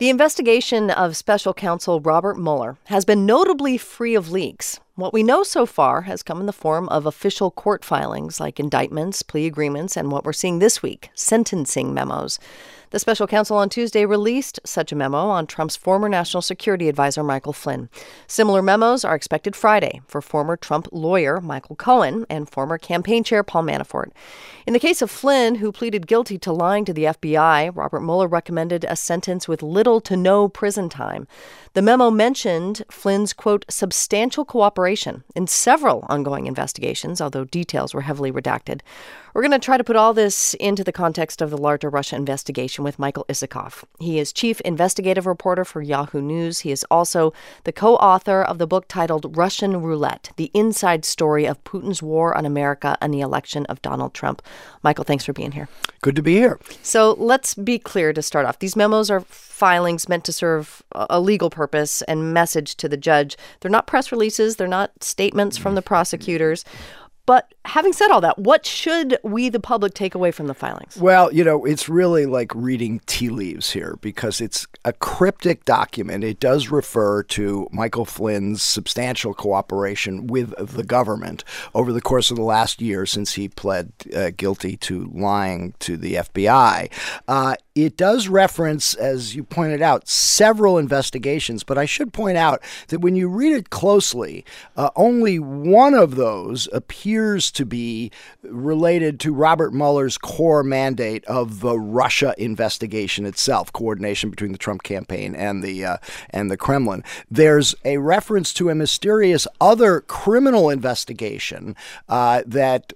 The investigation of special counsel Robert Mueller has been notably free of leaks. What we know so far has come in the form of official court filings like indictments, plea agreements, and what we're seeing this week, sentencing memos. The special counsel on Tuesday released such a memo on Trump's former national security advisor, Michael Flynn. Similar memos are expected Friday for former Trump lawyer Michael Cohen and former campaign chair Paul Manafort. In the case of Flynn, who pleaded guilty to lying to the FBI, Robert Mueller recommended a sentence with little to no prison time. The memo mentioned Flynn's, quote, substantial cooperation in several ongoing investigations, although details were heavily redacted. We're going to try to put all this into the context of the larger Russia investigation with Michael Isikoff. He is chief investigative reporter for Yahoo News. He is also the co-author of the book titled Russian Roulette, the inside story of Putin's war on America and the election of Donald Trump. Michael, thanks for being here. Good to be here. So let's be clear to start off. These memos are filings meant to serve a legal purpose and message to the judge. They're not press releases. They're not statements from the prosecutors. But having said all that, what should we, the public, take away from the filings? Well, it's really like reading tea leaves here because it's a cryptic document. It does refer to Michael Flynn's substantial cooperation with the government over the course of the last year since he pled guilty to lying to the FBI. It does reference, as you pointed out, several investigations, but I should point out that when you read it closely, only one of those appears to be related to Robert Mueller's core mandate of the Russia investigation itself, coordination between the Trump campaign and the Kremlin. There's a reference to a mysterious other criminal investigation that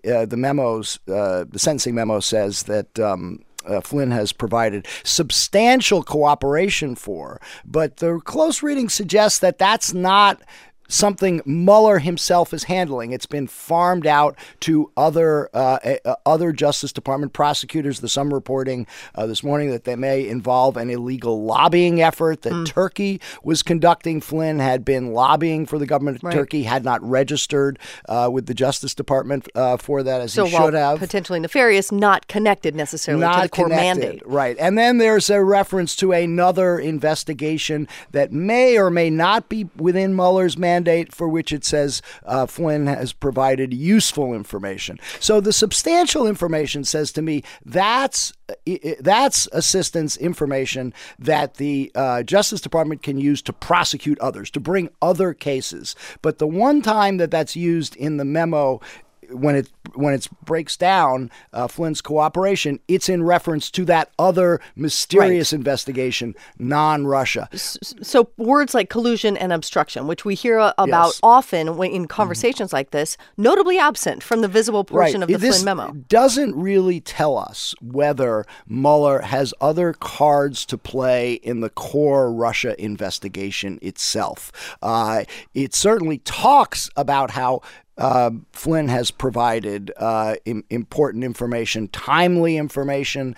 the sentencing memo says that Flynn has provided substantial cooperation for. But the close reading suggests that that's not something Mueller himself is handling. It's been farmed out to other Justice Department prosecutors. There's some reporting this morning that they may involve an illegal lobbying effort that Turkey was conducting. Flynn had been lobbying for the government of Turkey, had not registered with the Justice Department for that as he should have. Potentially nefarious, not connected necessarily to the core mandate. Right. And then there's a reference to another investigation that may or may not be within Mueller's mandate, for which it says Flynn has provided useful information. So the substantial information says to me that's assistance information that the Justice Department can use to prosecute others, to bring other cases. But the one time that that's used in the memo, when it breaks down Flynn's cooperation, it's in reference to that other mysterious investigation, non-Russia. So words like collusion and obstruction, which we hear about often in conversations like this, notably absent from the visible portion of the Flynn memo. Doesn't really tell us whether Mueller has other cards to play in the core Russia investigation itself. It certainly talks about how Flynn has provided important information, timely information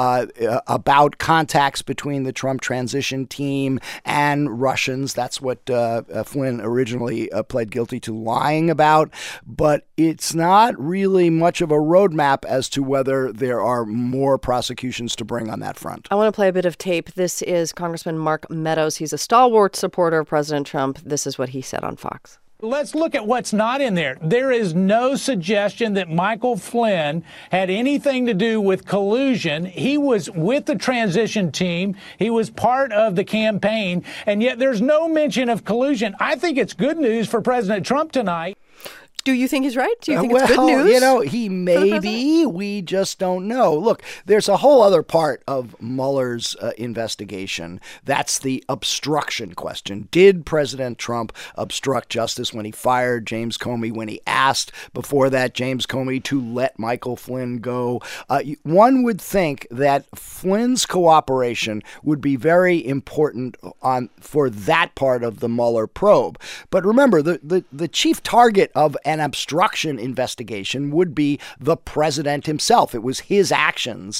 about contacts between the Trump transition team and Russians. That's what Flynn originally pled guilty to lying about. But it's not really much of a roadmap as to whether there are more prosecutions to bring on that front. I want to play a bit of tape. This is Congressman Mark Meadows. He's a stalwart supporter of President Trump. This is what he said on Fox. Let's look at what's not in there. There is no suggestion that Michael Flynn had anything to do with collusion. He was with the transition team. He was part of the campaign, and yet there's no mention of collusion. I think it's good news for President Trump tonight. Do you think he's right? Do you think it's good news? He may be. We just don't know. Look, there's a whole other part of Mueller's investigation. That's the obstruction question. Did President Trump obstruct justice when he fired James Comey, when he asked before that James Comey to let Michael Flynn go? One would think that Flynn's cooperation would be very important for that part of the Mueller probe. But remember, the chief target of an obstruction investigation would be the president himself. It was his actions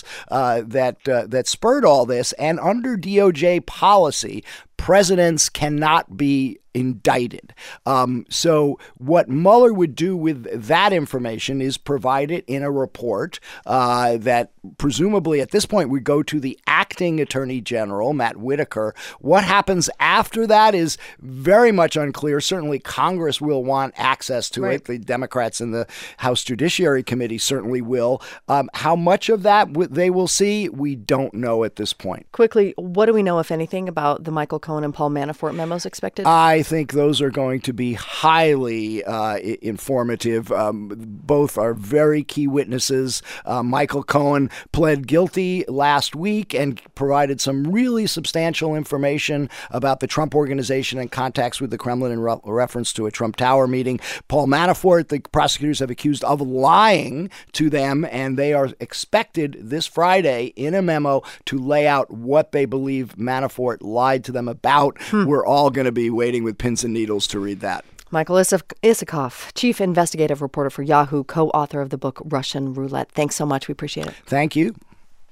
that spurred all this. And under DOJ policy, presidents cannot be indicted. So what Mueller would do with that information is provide it in a report that presumably at this point would go to the acting Attorney General, Matt Whitaker. What happens after that is very much unclear. Certainly Congress will want access to it. The Democrats in the House Judiciary Committee certainly will. How much of that they will see, we don't know at this point. Quickly, what do we know, if anything, about the Michael Cohen and Paul Manafort memos expected? I think those are going to be highly informative. Both are very key witnesses. Michael Cohen pled guilty last week and provided some really substantial information about the Trump Organization and contacts with the Kremlin in reference to a Trump Tower meeting. Paul Manafort, the prosecutors have accused of lying to them, and they are expected this Friday in a memo to lay out what they believe Manafort lied to them about. We're all going to be waiting with pins and needles to read that. Michael Isikoff, chief investigative reporter for Yahoo, co-author of the book Russian Roulette. Thanks so much. We appreciate it. Thank you.